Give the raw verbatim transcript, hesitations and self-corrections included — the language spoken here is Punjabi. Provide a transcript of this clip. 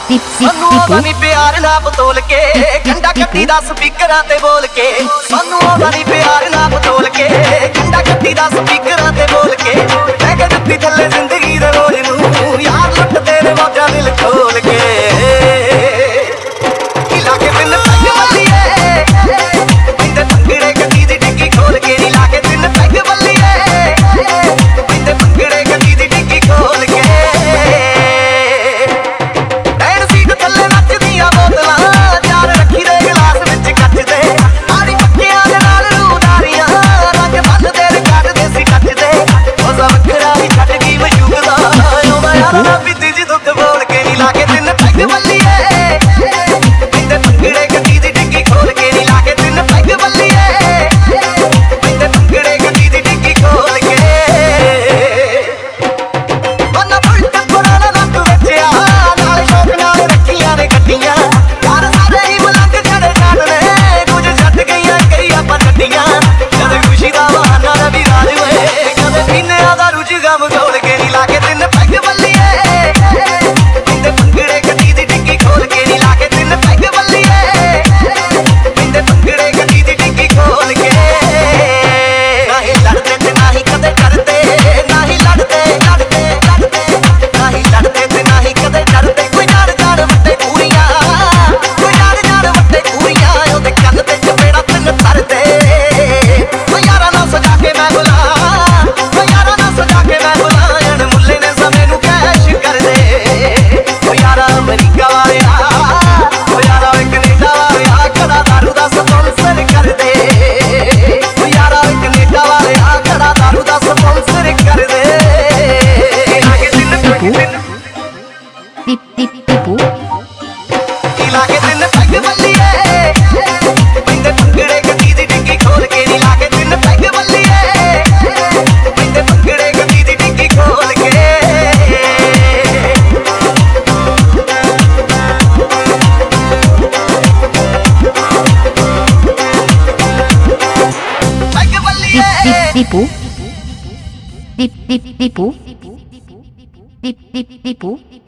ਸਾਨੂੰ ਉਹਦਾ ਨੀ ਪਿਆਰ ਨਾ ਬਤੋਲ ਕੇ ਕੰਡਾ ਕੱਟੀ ਦਾ ਸਪੀਕਰਾਂ ਤੇ ਬੋਲ ਕੇ ਸਾਨੂੰ ਉਹਦਾ ਨੀ ਪਿਆਰ ਨਾ ਬਤੋਲ ਕੇ ਕੰਡਾ ਕੱਟੀ ਦਾ ਸਪੀਕਰਾਂ ਤੇ ਬੋਲ ਕੇ ਲੈ ਕੇ ਦਿੱਤੀ ਥੱਲੇ ਜ਼ਿੰਦਗੀ ਦੇ ਰੋਜ਼ ਨੂੰ ਯਾਰ ਲੁੱਟ ਤੇਰੇ ਮੌਜਾਂ ਦਿਲ ਖੋਲ ਕੇ ਲਾ ਕੇ ਬਿਨ ਪੈਗ ਵੱਲੀਏ ਬਿੰਦੇ ਪੰਗੜੇ ਗੱਡੀ ਦੀ ਡਿੱਗੀ ਖੋਲ ਕੇ ਨੀ ਲਾ ਕੇ ਬਿਨ ਪੈਗ ਵੱਲੀਏ ਬਿੰਦੇ ਪੰਗੜੇ ਗੱਡੀ ਦੀ ਡਿੱਗੀ ਖੋਲ ਕੇ Tipu Tip tip tipu Tip tip tipu